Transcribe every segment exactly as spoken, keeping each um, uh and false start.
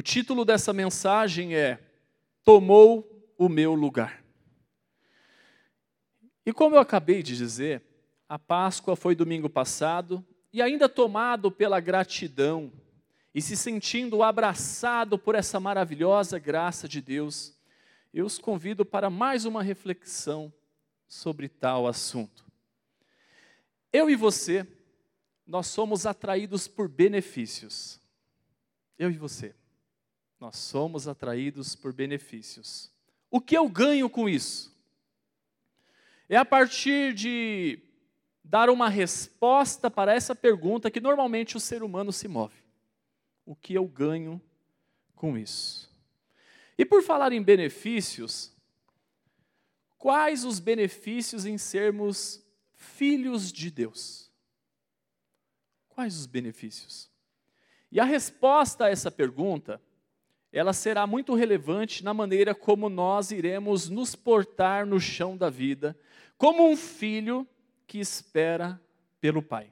título dessa mensagem é Tomou o meu lugar. E como eu acabei de dizer, a Páscoa foi domingo passado, e ainda tomado pela gratidão e se sentindo abraçado por essa maravilhosa graça de Deus, eu os convido para mais uma reflexão sobre tal assunto. Eu e você, nós somos atraídos por benefícios. Eu e você, nós somos atraídos por benefícios. O que eu ganho com isso? É a partir de dar uma resposta para essa pergunta que normalmente o ser humano se move. O que eu ganho com isso? E por falar em benefícios, quais os benefícios em sermos filhos de Deus? Quais os benefícios? E a resposta a essa pergunta, ela será muito relevante na maneira como nós iremos nos portar no chão da vida, como um filho que espera pelo Pai.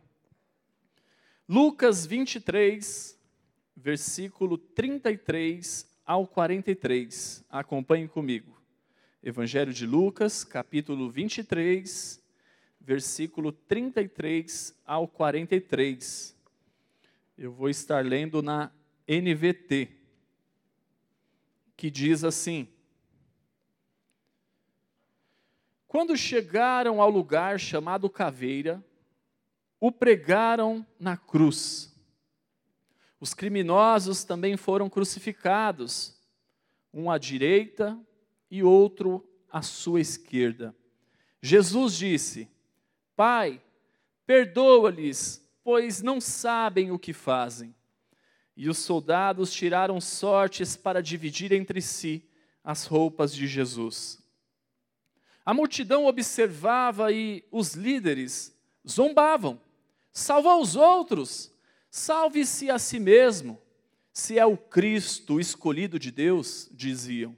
Lucas vinte e três, versículo trinta e três ao quarenta e três. Acompanhem comigo. Evangelho de Lucas, capítulo vinte e três, versículo trinta e três ao quarenta e três. Eu vou estar lendo na N V T, que diz assim: Quando chegaram ao lugar chamado Caveira, o pregaram na cruz. Os criminosos também foram crucificados, um à direita e outro à sua esquerda. Jesus disse: Pai, perdoa-lhes, pois não sabem o que fazem. E os soldados tiraram sortes para dividir entre si as roupas de Jesus. A multidão observava e os líderes zombavam. Salva os outros, salve-se a si mesmo, se é o Cristo, o escolhido de Deus, diziam.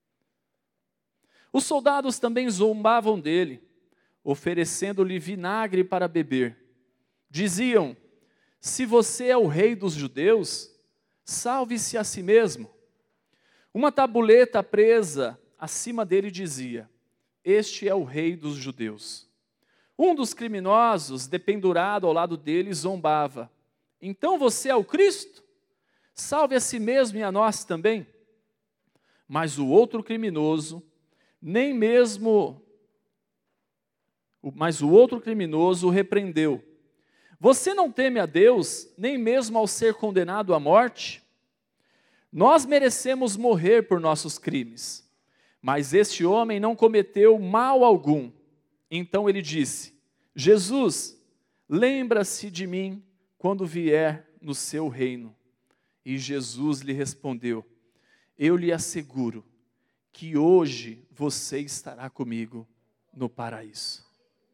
Os soldados também zombavam dele, oferecendo-lhe vinagre para beber. Diziam: se você é o rei dos judeus, salve-se a si mesmo. Uma tabuleta presa acima dele dizia: este é o rei dos judeus. Um dos criminosos, dependurado ao lado dele, zombava: então você é o Cristo? Salve a si mesmo e a nós também. Mas o outro criminoso, nem mesmo, mas o outro criminoso o repreendeu: você não teme a Deus, nem mesmo ao ser condenado à morte? Nós merecemos morrer por nossos crimes, mas este homem não cometeu mal algum. Então ele disse: Jesus, lembra-se de mim quando vier no seu reino. E Jesus lhe respondeu: eu lhe asseguro que hoje você estará comigo no paraíso.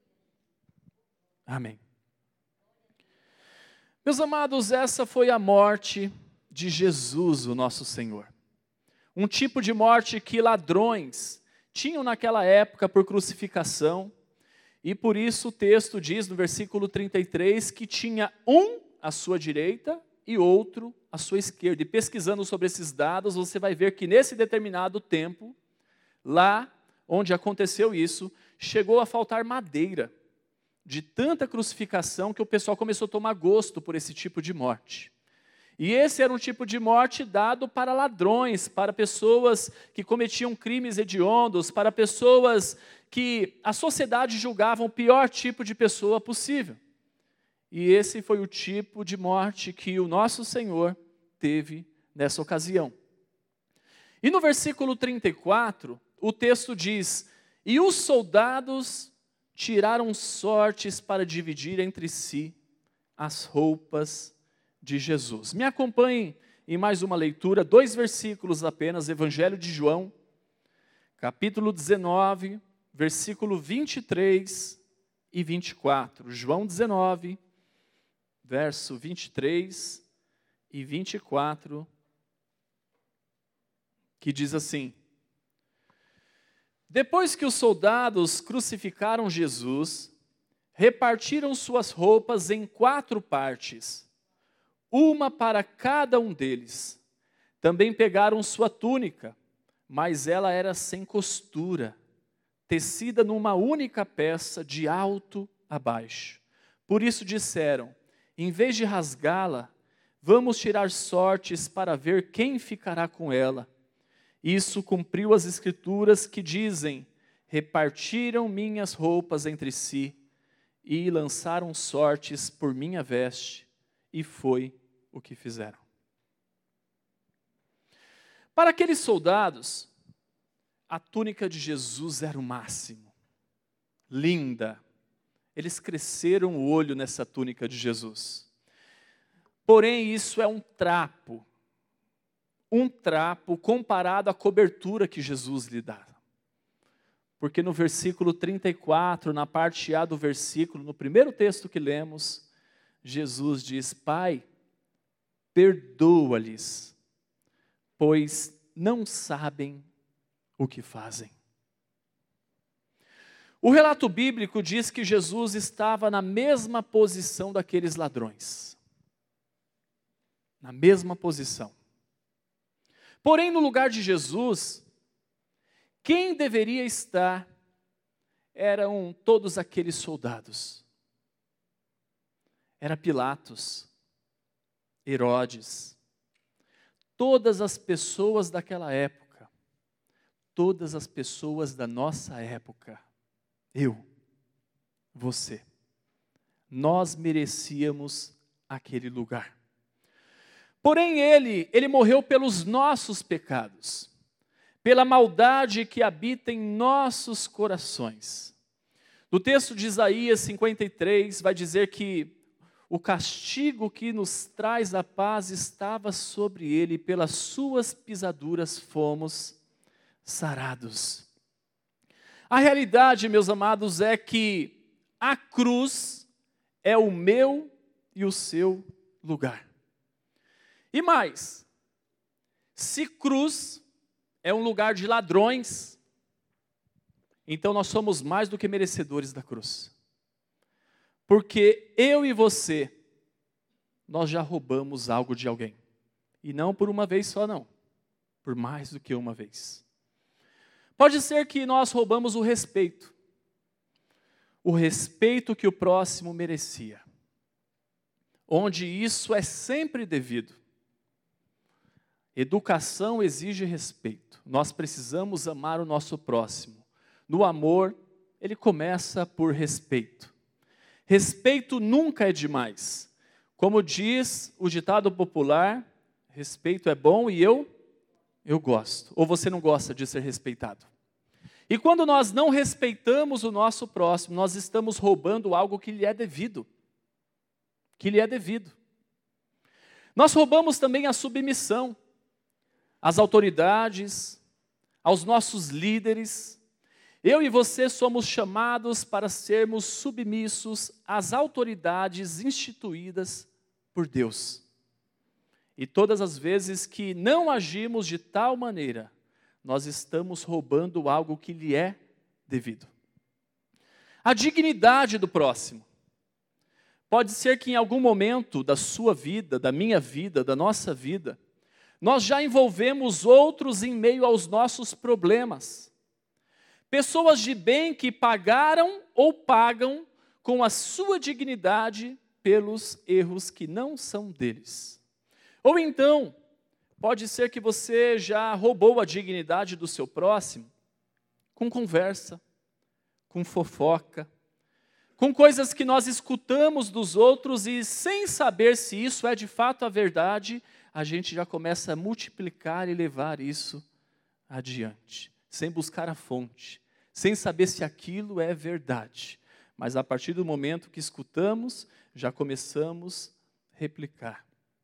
Amém. Meus amados, essa foi a morte de Jesus, o nosso Senhor. Um tipo de morte que ladrões tinham naquela época por crucificação, e por isso o texto diz no versículo trinta e três que tinha um à sua direita e outro à sua esquerda. E pesquisando sobre esses dados, você vai ver que nesse determinado tempo, lá onde aconteceu isso, chegou a faltar madeira, de tanta crucificação que o pessoal começou a tomar gosto por esse tipo de morte. E esse era um tipo de morte dado para ladrões, para pessoas que cometiam crimes hediondos, para pessoas que a sociedade julgava o pior tipo de pessoa possível. E esse foi o tipo de morte que o nosso Senhor teve nessa ocasião. E no versículo trinta e quatro, o texto diz: e os soldados tiraram sortes para dividir entre si as roupas de Jesus. Me acompanhem em mais uma leitura, dois versículos apenas, Evangelho de João, capítulo dezenove, versículo vinte e três e vinte e quatro. João dezenove, verso vinte e três e vinte e quatro, que diz assim: depois que os soldados crucificaram Jesus, repartiram suas roupas em quatro partes, uma para cada um deles. Também pegaram sua túnica, mas ela era sem costura, tecida numa única peça, de alto a baixo. Por isso disseram: em vez de rasgá-la, vamos tirar sortes para ver quem ficará com ela. Isso cumpriu as escrituras que dizem: repartiram minhas roupas entre si e lançaram sortes por minha veste, e foi o que fizeram. Para aqueles soldados, a túnica de Jesus era o máximo, linda. Eles cresceram o olho nessa túnica de Jesus. Porém, isso é um trapo, um trapo comparado à cobertura que Jesus lhe dá. Porque no versículo trinta e quatro, na parte A do versículo, no primeiro texto que lemos, Jesus diz: Pai, perdoa-lhes, pois não sabem o que fazem. O relato bíblico diz que Jesus estava na mesma posição daqueles ladrões. Na mesma posição. Porém, no lugar de Jesus, quem deveria estar eram todos aqueles soldados. Era Pilatos, Herodes, todas as pessoas daquela época, todas as pessoas da nossa época, eu, você, nós merecíamos aquele lugar. Porém ele, ele morreu pelos nossos pecados, pela maldade que habita em nossos corações. No texto de Isaías cinquenta e três, vai dizer que o castigo que nos traz a paz estava sobre ele, e pelas suas pisaduras fomos sarados. A realidade, meus amados, é que a cruz é o meu e o seu lugar. E mais, se cruz é um lugar de ladrões, então nós somos mais do que merecedores da cruz. Porque eu e você, nós já roubamos algo de alguém. E não por uma vez só, não. Por mais do que uma vez. Pode ser que nós roubamos o respeito. O respeito que o próximo merecia. Onde isso é sempre devido. Educação exige respeito. Nós precisamos amar o nosso próximo. No amor, ele começa por respeito. Respeito nunca é demais. Como diz o ditado popular, respeito é bom e eu, eu gosto. Ou você não gosta de ser respeitado? E quando nós não respeitamos o nosso próximo, nós estamos roubando algo que lhe é devido. Que lhe é devido. Nós roubamos também a submissão às autoridades, aos nossos líderes. Eu e você somos chamados para sermos submissos às autoridades instituídas por Deus. E todas as vezes que não agimos de tal maneira, nós estamos roubando algo que lhe é devido. A dignidade do próximo. Pode ser que em algum momento da sua vida, da minha vida, da nossa vida, nós já envolvemos outros em meio aos nossos problemas. Pessoas de bem que pagaram ou pagam com a sua dignidade pelos erros que não são deles. Ou então, pode ser que você já roubou a dignidade do seu próximo com conversa, com fofoca, com coisas que nós escutamos dos outros e sem saber se isso é de fato a verdade, a gente já começa a multiplicar e levar isso adiante. Sem buscar a fonte, sem saber se aquilo é verdade. Mas a partir do momento que escutamos, já começamos a replicar.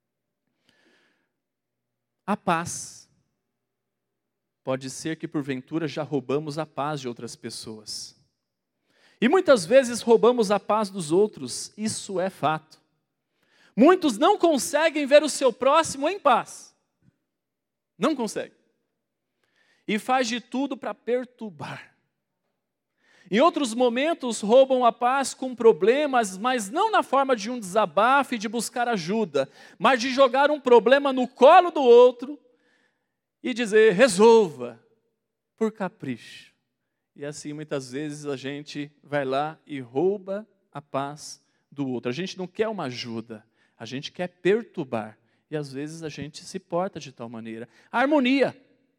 A paz. Pode ser que porventura já roubamos a paz de outras pessoas. E muitas vezes roubamos a paz dos outros, isso é fato. Muitos não conseguem ver o seu próximo em paz. Não conseguem. E faz de tudo para perturbar. Em outros momentos roubam a paz com problemas, mas não na forma de um desabafo e de buscar ajuda, mas de jogar um problema no colo do outro, e dizer, resolva, por capricho. E assim, muitas vezes, a gente vai lá e rouba a paz do outro. A gente não quer uma ajuda, a gente quer perturbar. E às vezes a gente se porta de tal maneira. A harmonia.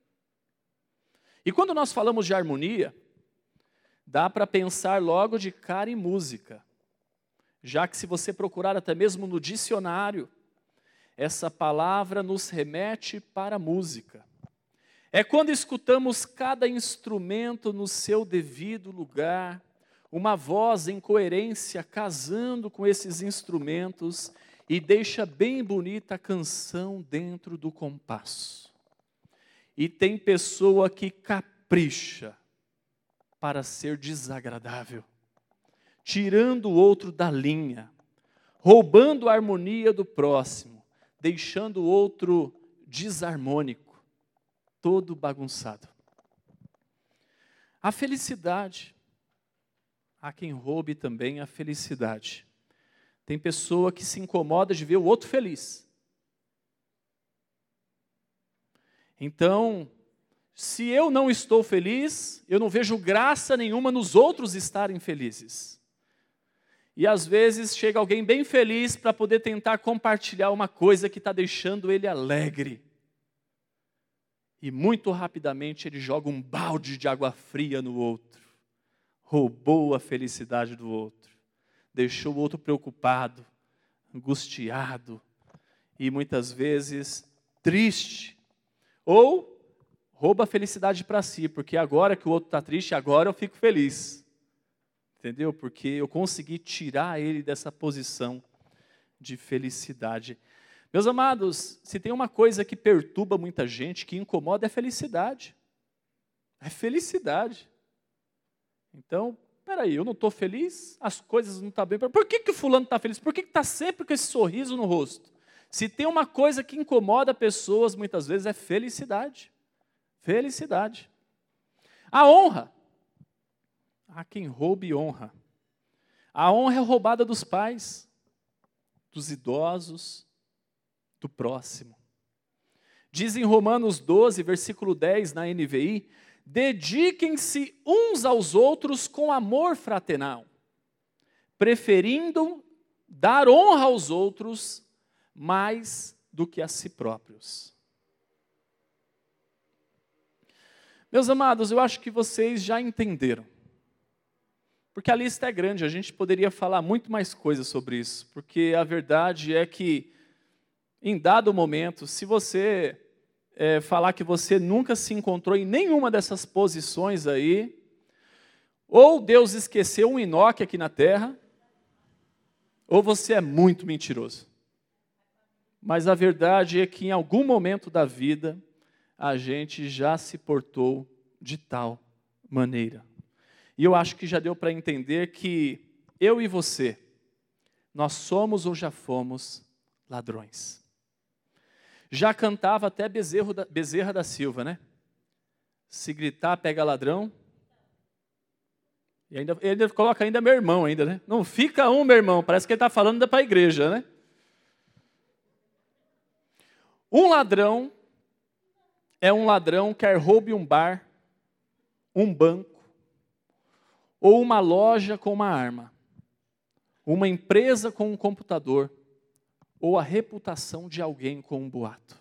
E quando nós falamos de harmonia, dá para pensar logo de cara em música. Já que se você procurar até mesmo no dicionário, essa palavra nos remete para a música. É quando escutamos cada instrumento no seu devido lugar, uma voz em coerência casando com esses instrumentos e deixa bem bonita a canção dentro do compasso. E tem pessoa que capricha para ser desagradável, tirando o outro da linha, roubando a harmonia do próximo, deixando o outro desarmônico, todo bagunçado. A felicidade, há quem roube também a felicidade. Tem pessoa que se incomoda de ver o outro feliz. Então, se eu não estou feliz, eu não vejo graça nenhuma nos outros estarem felizes. E às vezes chega alguém bem feliz para poder tentar compartilhar uma coisa que está deixando ele alegre. E muito rapidamente ele joga um balde de água fria no outro. Roubou a felicidade do outro. Deixou o outro preocupado, angustiado e muitas vezes triste. Ou rouba a felicidade para si, porque agora que o outro está triste, agora eu fico feliz. Entendeu? Porque eu consegui tirar ele dessa posição de felicidade. Meus amados, se tem uma coisa que perturba muita gente, que incomoda, é felicidade. É felicidade. Então, peraí, eu não estou feliz? As coisas não estão bem. Por que, que o fulano está feliz? Por que está sempre com esse sorriso no rosto? Se tem uma coisa que incomoda pessoas, muitas vezes, é felicidade. Felicidade. A honra. Há quem roube honra. A honra é roubada dos pais, dos idosos, do próximo. Diz em Romanos doze, versículo dez, na N V I, dediquem-se uns aos outros com amor fraternal, preferindo dar honra aos outros mais do que a si próprios. Meus amados, eu acho que vocês já entenderam. Porque a lista é grande, a gente poderia falar muito mais coisas sobre isso, porque a verdade é que em dado momento, se você é, falar que você nunca se encontrou em nenhuma dessas posições aí, ou Deus esqueceu um Enoque aqui na terra, ou você é muito mentiroso. Mas a verdade é que em algum momento da vida, a gente já se portou de tal maneira. E eu acho que já deu para entender que eu e você, nós somos ou já fomos ladrões. Já cantava até Bezerro da, Bezerra da Silva, né? Se gritar, pega ladrão. E ainda, ele coloca ainda meu irmão, ainda, né? Não fica um, meu irmão. Parece que ele está falando ainda para a igreja, né? Um ladrão é um ladrão quer roube um bar, um banco, ou uma loja com uma arma, uma empresa com um computador, ou a reputação de alguém com um boato.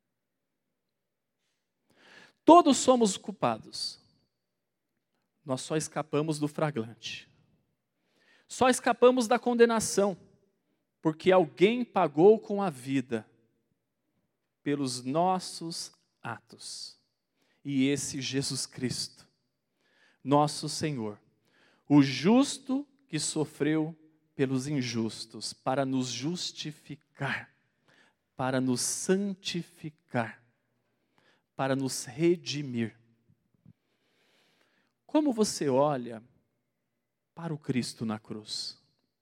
Todos somos culpados. Nós só escapamos do flagrante. Só escapamos da condenação, porque alguém pagou com a vida pelos nossos atos. E esse Jesus Cristo, nosso Senhor, o justo que sofreu pelos injustos, para nos justificar, para nos santificar, para nos redimir. Como você olha para o Cristo na cruz?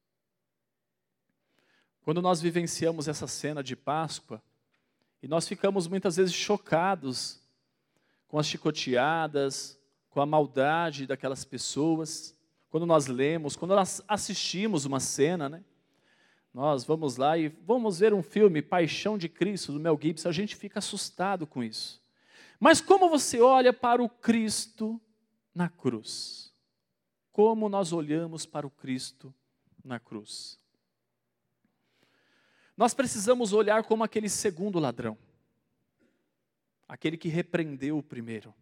Quando nós vivenciamos essa cena de Páscoa, e nós ficamos muitas vezes chocados com as chicoteadas, com a maldade daquelas pessoas, quando nós lemos, quando nós assistimos uma cena, né? Nós vamos lá e vamos ver um filme, Paixão de Cristo, do Mel Gibson, a gente fica assustado com isso. Mas como você olha para o Cristo na cruz? Como nós olhamos para o Cristo na cruz? Nós precisamos olhar como aquele segundo ladrão, aquele que repreendeu o primeiro,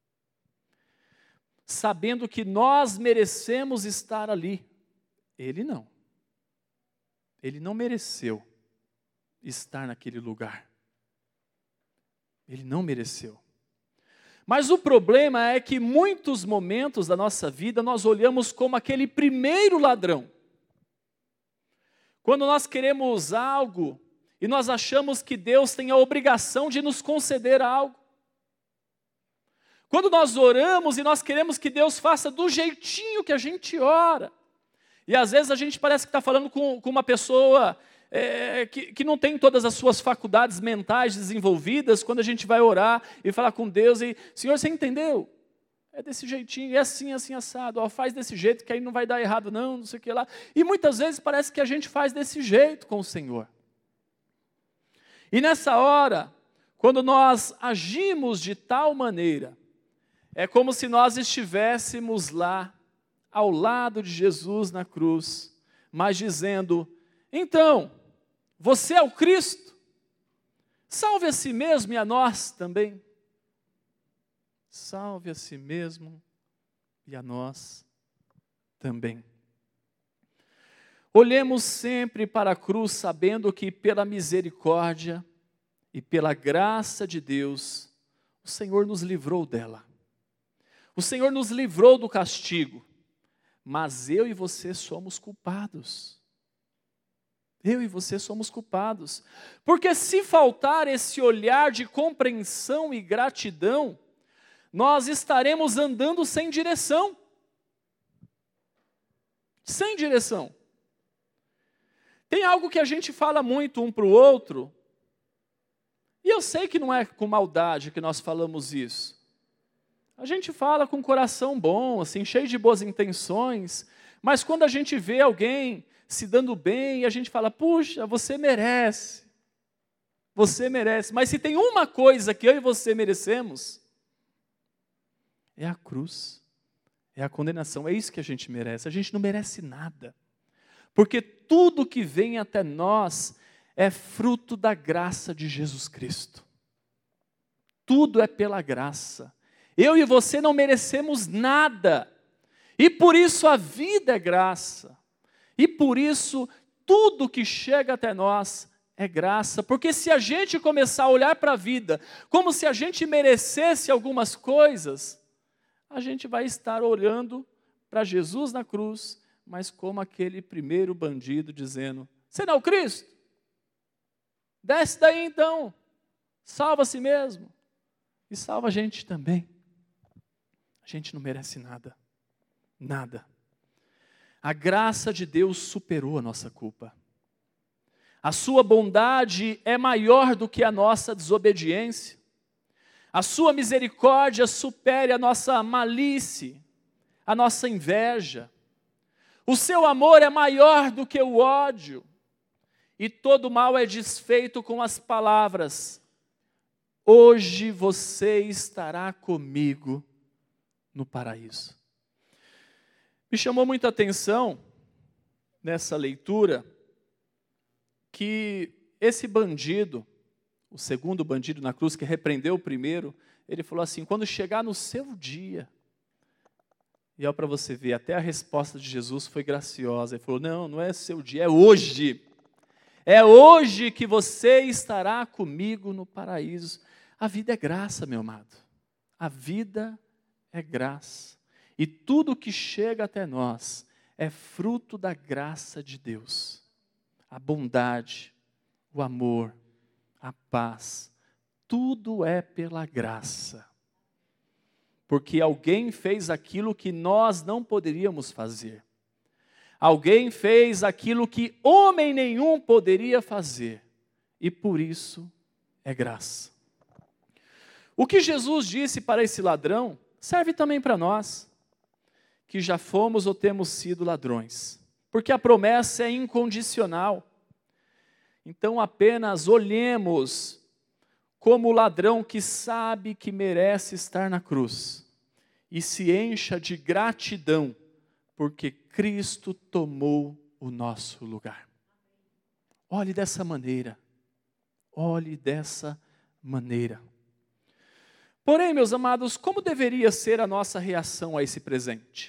sabendo que nós merecemos estar ali. Ele não. Ele não mereceu estar naquele lugar. Ele não mereceu. Mas o problema é que muitos momentos da nossa vida nós olhamos como aquele primeiro ladrão. Quando nós queremos algo e nós achamos que Deus tem a obrigação de nos conceder algo. Quando nós oramos e nós queremos que Deus faça do jeitinho que a gente ora. E às vezes a gente parece que está falando com, com uma pessoa é, que, que não tem todas as suas faculdades mentais desenvolvidas, quando a gente vai orar e falar com Deus e, Senhor, você entendeu? É desse jeitinho, é assim, assim, assado, ó, faz desse jeito que aí não vai dar errado não, não sei o que lá. E muitas vezes parece que a gente faz desse jeito com o Senhor. E nessa hora, quando nós agimos de tal maneira, é como se nós estivéssemos lá, ao lado de Jesus na cruz, mas dizendo, então, você é o Cristo, salve a si mesmo e a nós também. Salve a si mesmo e a nós também. Olhemos sempre para a cruz, sabendo que pela misericórdia e pela graça de Deus, o Senhor nos livrou dela. O Senhor nos livrou do castigo. Mas eu e você somos culpados. Eu e você somos culpados. Porque se faltar esse olhar de compreensão e gratidão, nós estaremos andando sem direção. Sem direção. Tem algo que a gente fala muito um para o outro, e eu sei que não é com maldade que nós falamos isso. A gente fala com um coração bom, assim, cheio de boas intenções, mas quando a gente vê alguém se dando bem, a gente fala, puxa, você merece, você merece. Mas se tem uma coisa que eu e você merecemos, é a cruz, é a condenação, é isso que a gente merece. A gente não merece nada, porque tudo que vem até nós é fruto da graça de Jesus Cristo. Tudo é pela graça. Eu e você não merecemos nada, e por isso a vida é graça, e por isso tudo que chega até nós é graça, porque se a gente começar a olhar para a vida como se a gente merecesse algumas coisas, a gente vai estar olhando para Jesus na cruz, mas como aquele primeiro bandido dizendo, você não é o Cristo? Desce daí então, salva a si mesmo, e salva a gente também. A gente não merece nada, nada. A graça de Deus superou a nossa culpa. A sua bondade é maior do que a nossa desobediência. A sua misericórdia supera a nossa malícia, a nossa inveja. O seu amor é maior do que o ódio. E todo mal é desfeito com as palavras, hoje você estará comigo no paraíso. Me chamou muita atenção nessa leitura que esse bandido, o segundo bandido na cruz que repreendeu o primeiro, ele falou assim, quando chegar no seu dia, e ó, para você ver, até a resposta de Jesus foi graciosa, ele falou, não, não é seu dia, é hoje, é hoje que você estará comigo no paraíso. A vida é graça, meu amado, a vida é graça. E tudo que chega até nós é fruto da graça de Deus. A bondade, o amor, a paz, tudo é pela graça. Porque alguém fez aquilo que nós não poderíamos fazer. Alguém fez aquilo que homem nenhum poderia fazer. E por isso é graça. O que Jesus disse para esse ladrão serve também para nós, que já fomos ou temos sido ladrões, porque a promessa é incondicional. Então apenas olhemos como o ladrão que sabe que merece estar na cruz e se encha de gratidão, porque Cristo tomou o nosso lugar. Olhe dessa maneira, olhe dessa maneira. Porém, meus amados, como deveria ser a nossa reação a esse presente?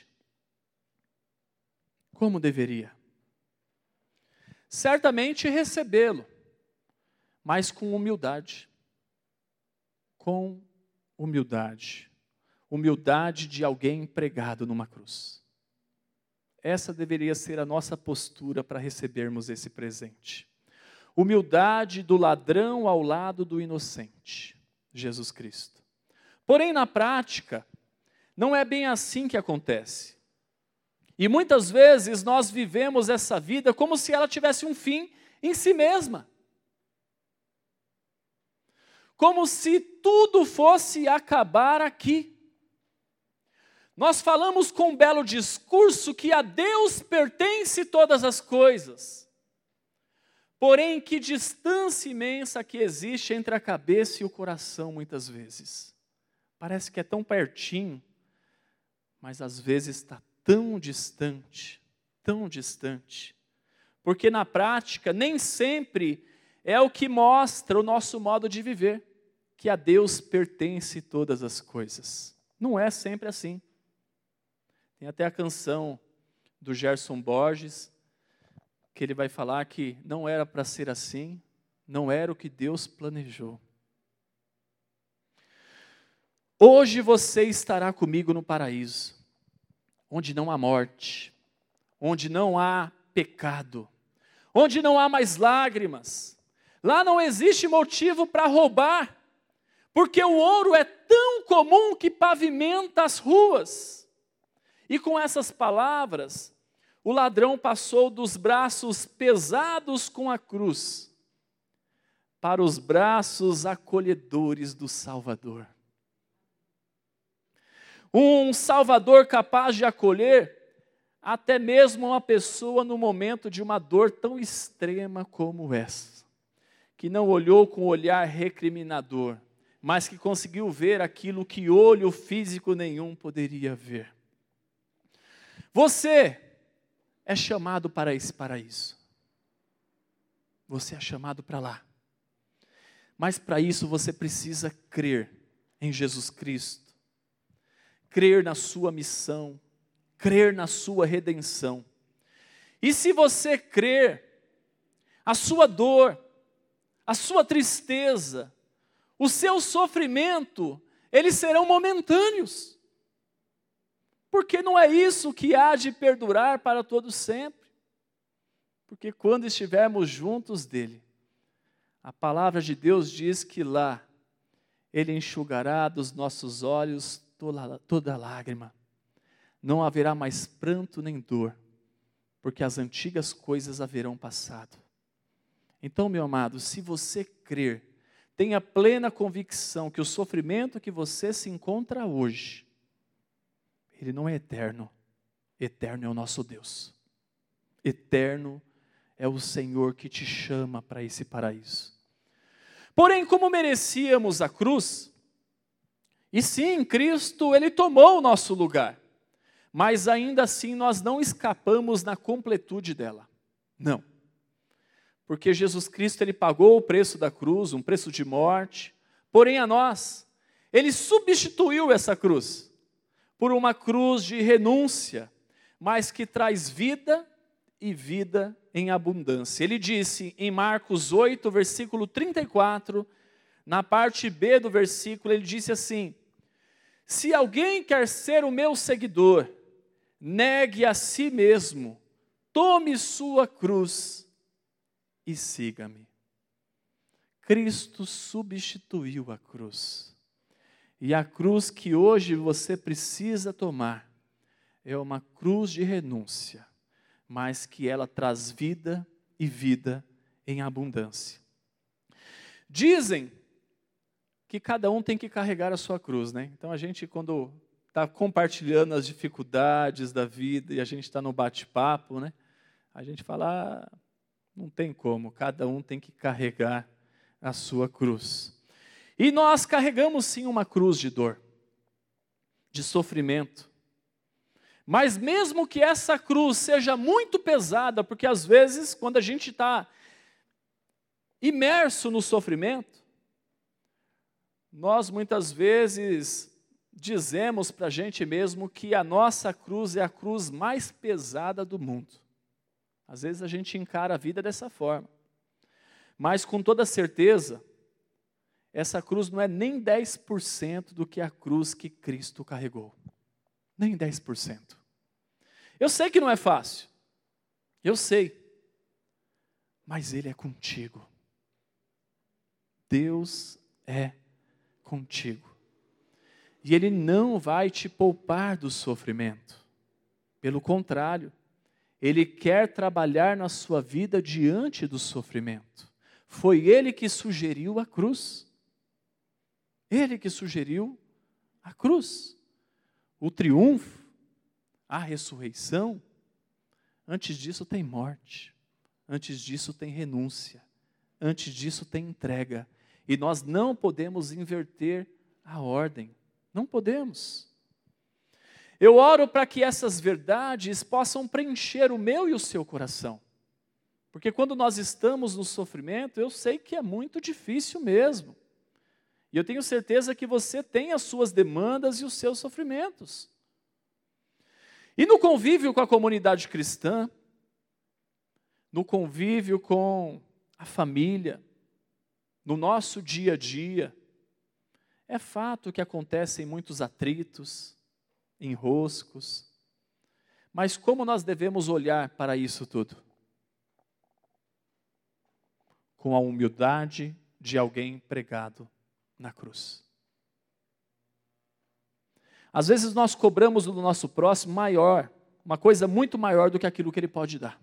Como deveria? Certamente recebê-lo, mas com humildade. Com humildade. Humildade de alguém pregado numa cruz. Essa deveria ser a nossa postura para recebermos esse presente. Humildade do ladrão ao lado do inocente, Jesus Cristo. Porém, na prática, não é bem assim que acontece. E muitas vezes nós vivemos essa vida como se ela tivesse um fim em si mesma. Como se tudo fosse acabar aqui. Nós falamos com um belo discurso que a Deus pertence todas as coisas. Porém, que distância imensa que existe entre a cabeça e o coração muitas vezes. Parece que é tão pertinho, mas às vezes está tão distante, tão distante. Porque na prática, nem sempre é o que mostra o nosso modo de viver, que a Deus pertence todas as coisas. Não é sempre assim. Tem até a canção do Gerson Borges, que ele vai falar que não era para ser assim, não era o que Deus planejou. Hoje você estará comigo no paraíso, onde não há morte, onde não há pecado, onde não há mais lágrimas. Lá não existe motivo para roubar, porque o ouro é tão comum que pavimenta as ruas. E com essas palavras, o ladrão passou dos braços pesados com a cruz para os braços acolhedores do Salvador. Um Salvador capaz de acolher até mesmo uma pessoa no momento de uma dor tão extrema como essa, que não olhou com olhar recriminador, mas que conseguiu ver aquilo que olho físico nenhum poderia ver. Você é chamado para esse paraíso. Você é chamado para lá. Mas para isso você precisa crer em Jesus Cristo. Crer na sua missão. Crer na sua redenção. E se você crer, a sua dor, a sua tristeza, o seu sofrimento, eles serão momentâneos. Porque não é isso que há de perdurar para todo sempre. Porque quando estivermos juntos dele, a palavra de Deus diz que lá, ele enxugará dos nossos olhos toda, toda lágrima. Não haverá mais pranto nem dor, porque as antigas coisas haverão passado. Então, meu amado, se você crer, tenha plena convicção que o sofrimento que você se encontra hoje, ele não é eterno. Eterno é o nosso Deus. Eterno é o Senhor que te chama para esse paraíso. Porém, como merecíamos a cruz, e sim, Cristo, ele tomou o nosso lugar, mas ainda assim nós não escapamos na completude dela. Não. Porque Jesus Cristo, ele pagou o preço da cruz, um preço de morte, porém a nós, ele substituiu essa cruz por uma cruz de renúncia, mas que traz vida e vida em abundância. Ele disse em Marcos oito, versículo trinta e quatro, na parte B do versículo, ele disse assim: se alguém quer ser o meu seguidor, negue a si mesmo, tome sua cruz e siga-me. Cristo substituiu a cruz. E a cruz que hoje você precisa tomar é uma cruz de renúncia, mas que ela traz vida e vida em abundância. Dizem que cada um tem que carregar a sua cruz, né? Então a gente, quando está compartilhando as dificuldades da vida e a gente está no bate-papo, né? A gente fala, ah, não tem como, cada um tem que carregar a sua cruz. E nós carregamos sim uma cruz de dor, de sofrimento. Mas mesmo que essa cruz seja muito pesada, porque às vezes, quando a gente está imerso no sofrimento, nós muitas vezes dizemos para a gente mesmo que a nossa cruz é a cruz mais pesada do mundo. Às vezes a gente encara a vida dessa forma. Mas com toda certeza, essa cruz não é nem dez por cento do que a cruz que Cristo carregou. Nem dez por cento. Eu sei que não é fácil. Eu sei. Mas Ele é contigo. Deus é contigo. E Ele não vai te poupar do sofrimento. Pelo contrário, Ele quer trabalhar na sua vida diante do sofrimento. Foi Ele que sugeriu a cruz. Ele que sugeriu a cruz. O triunfo, a ressurreição. Antes disso tem morte. Antes disso tem renúncia. Antes disso tem entrega. E nós não podemos inverter a ordem. Não podemos. Eu oro para que essas verdades possam preencher o meu e o seu coração. Porque quando nós estamos no sofrimento, eu sei que é muito difícil mesmo. E eu tenho certeza que você tem as suas demandas e os seus sofrimentos. E no convívio com a comunidade cristã, no convívio com a família, no nosso dia a dia, é fato que acontecem muitos atritos, enroscos, mas como nós devemos olhar para isso tudo? Com a humildade de alguém pregado na cruz. Às vezes nós cobramos do nosso próximo maior, uma coisa muito maior do que aquilo que ele pode dar.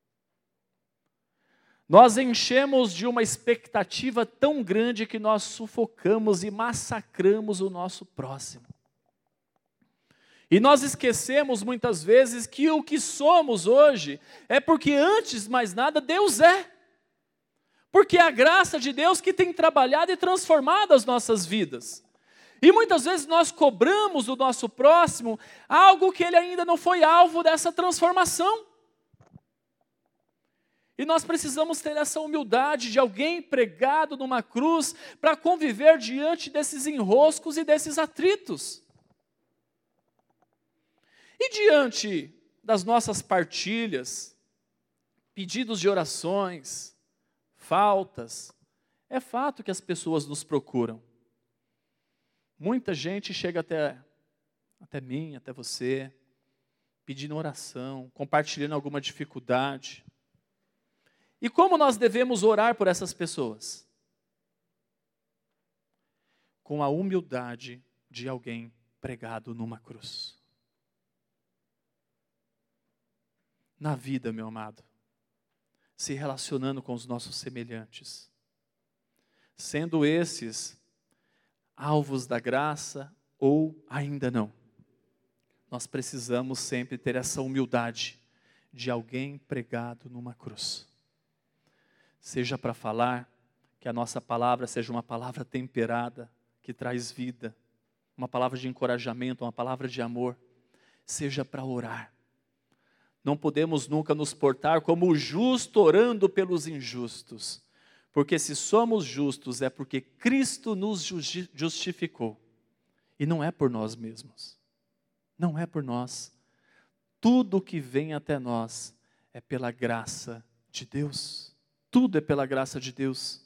Nós enchemos de uma expectativa tão grande que nós sufocamos e massacramos o nosso próximo. E nós esquecemos muitas vezes que o que somos hoje é porque antes de mais nada Deus é. Porque é a graça de Deus que tem trabalhado e transformado as nossas vidas. E muitas vezes nós cobramos do nosso próximo algo que ele ainda não foi alvo dessa transformação. E nós precisamos ter essa humildade de alguém pregado numa cruz para conviver diante desses enroscos e desses atritos. E diante das nossas partilhas, pedidos de orações, faltas, é fato que as pessoas nos procuram. Muita gente chega até, até mim, até você, pedindo oração, compartilhando alguma dificuldade. E como nós devemos orar por essas pessoas? Com a humildade de alguém pregado numa cruz. Na vida, meu amado, se relacionando com os nossos semelhantes, sendo esses alvos da graça ou ainda não, nós precisamos sempre ter essa humildade de alguém pregado numa cruz. Seja para falar, que a nossa palavra seja uma palavra temperada, que traz vida, uma palavra de encorajamento, uma palavra de amor, seja para orar. Não podemos nunca nos portar como o justo orando pelos injustos, porque se somos justos é porque Cristo nos justificou, e não é por nós mesmos, não é por nós. Tudo que vem até nós é pela graça de Deus. Tudo é pela graça de Deus.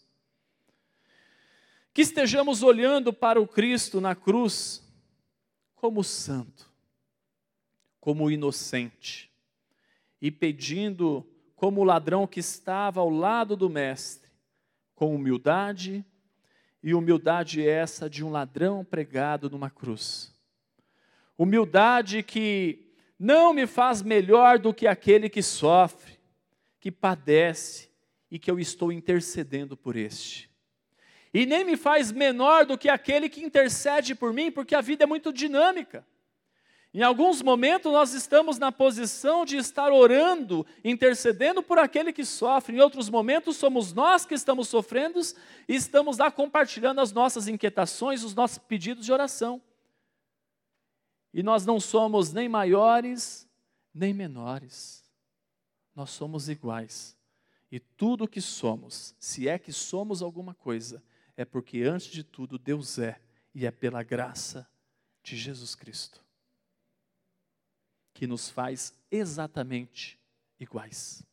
Que estejamos olhando para o Cristo na cruz como santo, como inocente, e pedindo como o ladrão que estava ao lado do mestre, com humildade, e humildade essa de um ladrão pregado numa cruz. Humildade que não me faz melhor do que aquele que sofre, que padece, e que eu estou intercedendo por este. E nem me faz menor do que aquele que intercede por mim, porque a vida é muito dinâmica. Em alguns momentos nós estamos na posição de estar orando, intercedendo por aquele que sofre. Em outros momentos somos nós que estamos sofrendo e estamos lá compartilhando as nossas inquietações, os nossos pedidos de oração. E nós não somos nem maiores, nem menores. Nós somos iguais. E tudo o que somos, se é que somos alguma coisa, é porque antes de tudo Deus é, e é pela graça de Jesus Cristo, que nos faz exatamente iguais.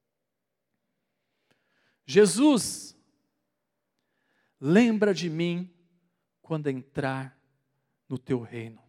Jesus, lembra de mim quando entrar no teu reino.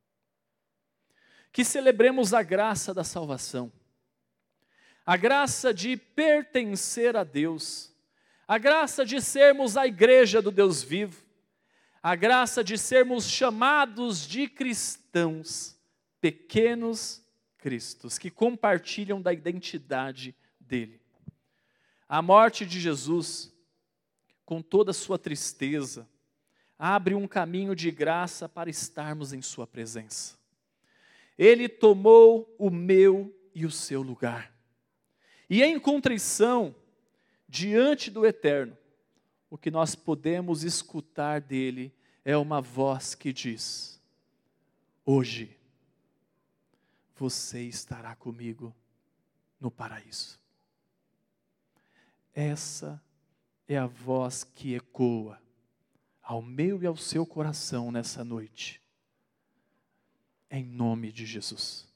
Que celebremos a graça da salvação, a graça de pertencer a Deus, a graça de sermos a igreja do Deus vivo, a graça de sermos chamados de cristãos, pequenos cristos, que compartilham da identidade dele. A morte de Jesus, com toda a sua tristeza, abre um caminho de graça para estarmos em sua presença. Ele tomou o meu e o seu lugar. E em contrição, diante do Eterno, o que nós podemos escutar dele é uma voz que diz: hoje você estará comigo no paraíso. Essa é a voz que ecoa ao meu e ao seu coração nessa noite. Em nome de Jesus.